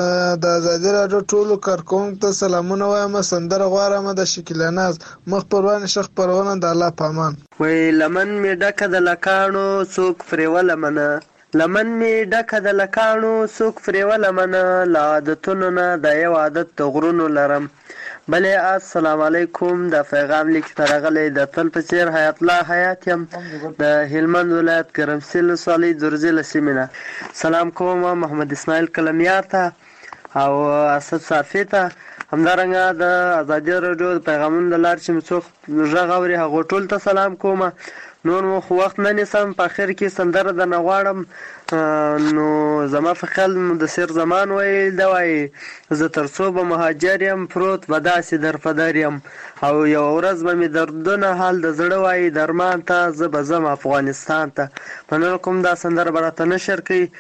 د ازادي راډیو ټولو کارکوونکو ته سلامونه وایم. سندره غواړم د شکیلا ناز مخ پروانې ښه خپرونه د الله په امان. وی لمن مې ډکه د لکاڼو څوک پرېوله منه لمن مې ډکه د لکاڼو څوک پرېوله منه له عادتونو نه د یو عادت د غرونو لرم. بله السلام علیکم. د پیغام لیک ته راغلی د تل په څېر حیات الله حیات یم د هلمند ولایت ګرمسیر ولسوالۍ درزي له سیمې نه. سلام کوم محمد اسماعیل کلمیار ته او اسد صافي ته، همدارنګه د ازادي راډیو د پیغامونو د لارې چې مې څوک غږ اوري هغو ټولو ته سلام کوم. نور مو خو وخت نه نیسم، په اخر کې سندره درنه غواړم. نو زما په خیال مدثر زمان ویل ده وایي زه تر څو به مهاجر یم پروت به داسې در په در یم او یوه ورځ به مې دردونه حال د زړه وایي درمان ته زه به ځم افغانستان ته. مننه کوم دا سندره به راته نشر کوي.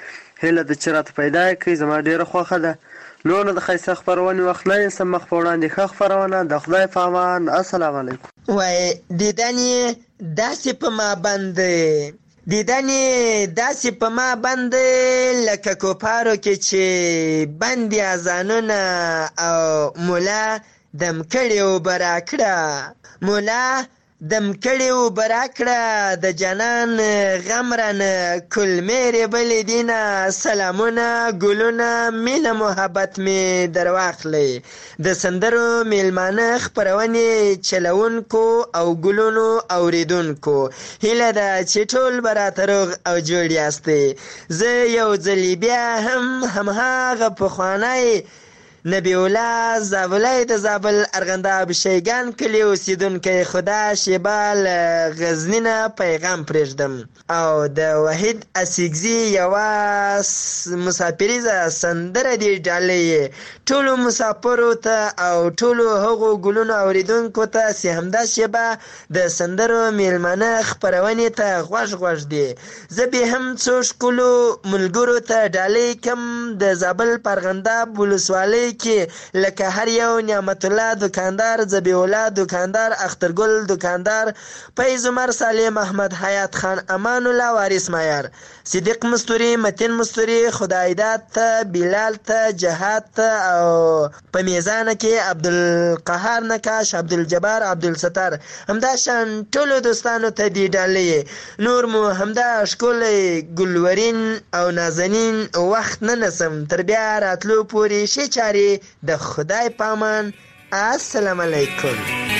هیله ده چې راته پیدا یې کړئ. زما ډېره خوښه ده. نور د ښایسته خپرونې وخت نه نیسم، مخ په وړاندې ښه خپرونه. د خدای په امان. السلام علیکم. وای دیدن یې داسې په ما باندې، دیدن یې داسې په ما باندې لکه کوپارو کې چې بندي اذانونه او مولا دم کړي اوبه راکړه، مولا دم کړي اوبه راکړه، د جانان غم رانه کلمې بلې دینه، سلامونه ګلونه مینه محبت مې در واخلئ. د سندرو میلمانه خپرونې چلونکو او ګلونو اوریدونکو، هیله ده چې ټول به راته روغ او جوړ یاستئ. زه یو ځلې بیا هم هماغه پخوانی نبی الله زابلی د زابل ارغنداب شیګان کلي اوسیدونکی خدا شیبه له غزني نه پیغام پرېږدم او د وحید اسیګزي یوه مسافریزه سندره دې ډالۍ ټولو مسافرو ته او ټولو هغو ګلونو اوریدونکو ته چې همدا شیبه د سندرو میلمانه خپرونې ته غوږ دی. زه بیا هم څو ښکلو ملګرو ته ډالۍ کم د زابل په ارغنداب ولسوالۍ کې، لکه هر یو نعمت الله دکاندار، ذبیح الله دکاندار، اخترګل دکاندار، فیض عمر، صالح محمد، حیات خان، امان الله، وارث معیار، صدیق مستوری، متین مستوری، خدایداد ته، بلال ته، جهاد ته او په میزانه کې عبدالقهار نکاش، عبدالجبار، عبدالستار، همدا شان ټولو دوستانو ته دې ډالۍ. نور مو همدا ښکلی ګلورین او نازنین وخت نه نسم، تر بیا راتلو پورې ښې چارې د خدای په امان. السلام علیکم.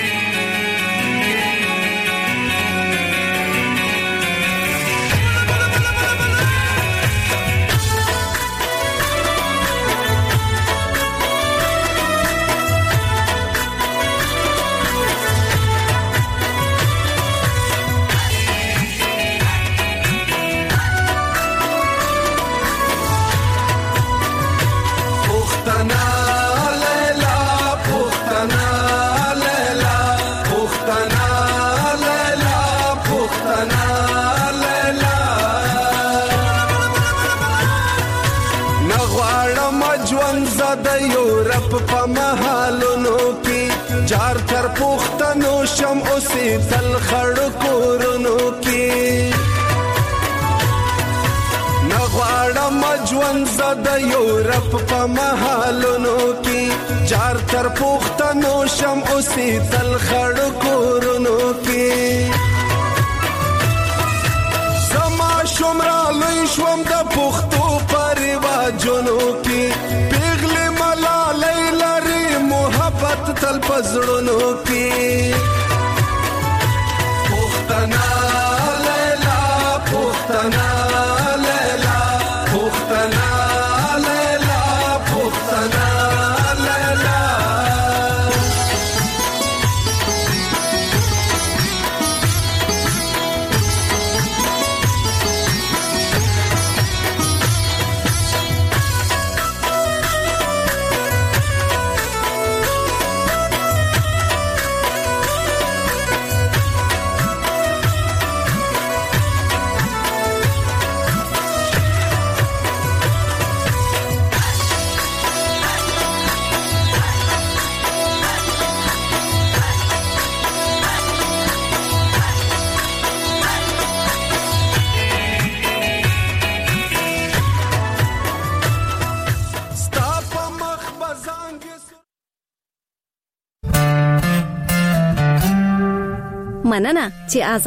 په محلونو کې جار تر پښتنو شم اوسې تل خړ کورونو کې، نغواړم ژوند زده یورپ په محلونو کې جار تر پښتنو شم اوسې تل خړ کورونو کې. زما شمرا لوی شوم د پښتو په رواجونو کې، پیغلې ملالۍ لري محبت تل په زړونو کې. پښتنه لیلا پښتنه لیلا پښتنه لیلا پښتنه لیلا. مننه چې